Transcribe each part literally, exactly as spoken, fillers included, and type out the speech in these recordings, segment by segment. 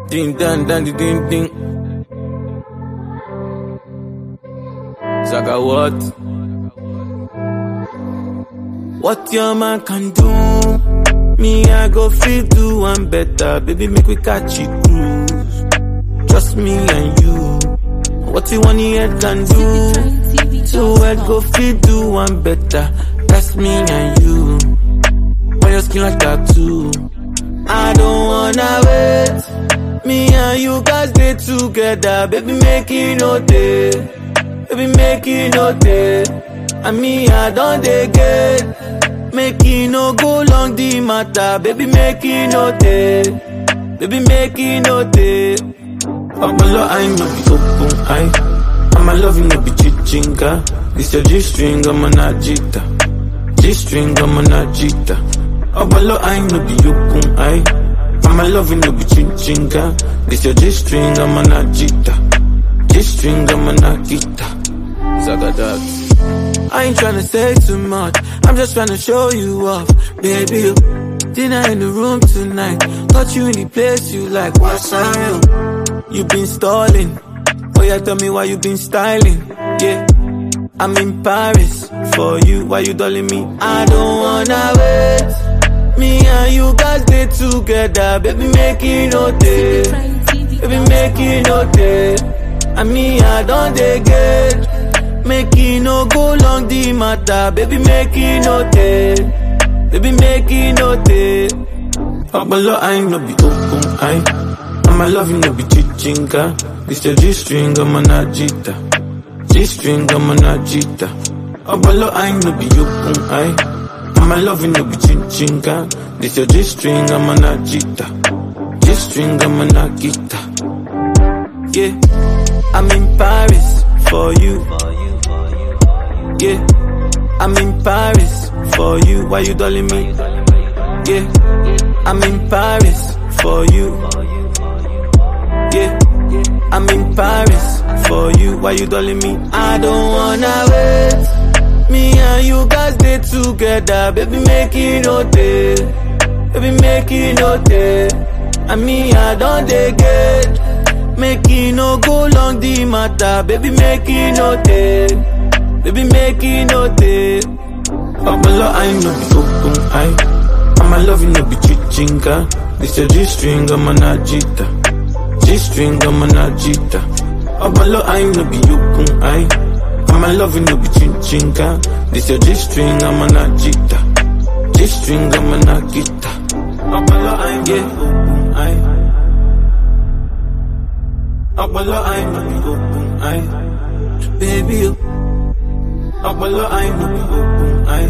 Ding dang dang ding ding. Zaga what? What your man can do, me I go feel do one better. Baby, make we catch it cruise. Just me and you. What you want head can do, two head go feel do one better. That's me and you. On your skin like tattoo. I don't wanna wait. Me and you guys stay together. Baby, make it no day. Baby, make it no day. And me, I don't dey get. Make it no go long the matter. Baby, make it no day. Baby, make it no day. I'm a lot, I know be open eye. I'm a love, no be chichinga. This your G-string, I'm a najita. G-string, I'm a najita. I'm a lot, I know be open eye. I'm a love, no be chichinga. This your G-string, I'm a najita. G-string, I'm a najita. Zagadat. I ain't tryna say too much, I'm just tryna show you off. Baby, you dinner in the room tonight. Got you in the place you like, what's real? You been stalling, oh yeah, tell me why you been styling. Yeah, I'm in Paris for you, why you dolling me? I don't wanna wait. Me and you guys stay together. Baby, make it no day. Baby, make it no day. And me, I don't dey get. Make it no go long the matter. Baby, make it no day. Baby, make it no day. Abalo, I no be open eye. I'm a love, no be chichinga. This your G-string, I'm a najita. G-string, I'm a najita. Abalo, I no be open eye. I'm a love, no be chichinga. This your G-string, I'm a najita. G-string, I'm a najita. Yeah, I'm in Paris for you. Yeah, I'm in Paris for you. Why you dolling me? Yeah, I'm in Paris for you. Yeah, I'm in Paris for you. Why you dolling me? I don't wanna wait. Me and you guys stay together. Baby, make it no day. Baby, make it no day. And me, I don't dey get. Make it no go long the matter. Baby, make it no day. Baby, make it no day. Abalo, I no be open eye. I'm a love, no be chichinga. This your G-string, I'm a najita. G-string, I'm a najita. Abalo, I no be open eye. I'm a love, no be chichinga. This your G-string, I'm a najita. G-string, I'm a najita. Abalo, I get open eye. Abalo, I no be open eye. Baby, you. Abalo, I no be open eye.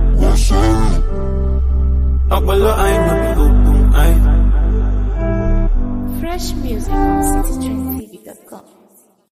Abalo, I no be open eye. Fresh music on City Street.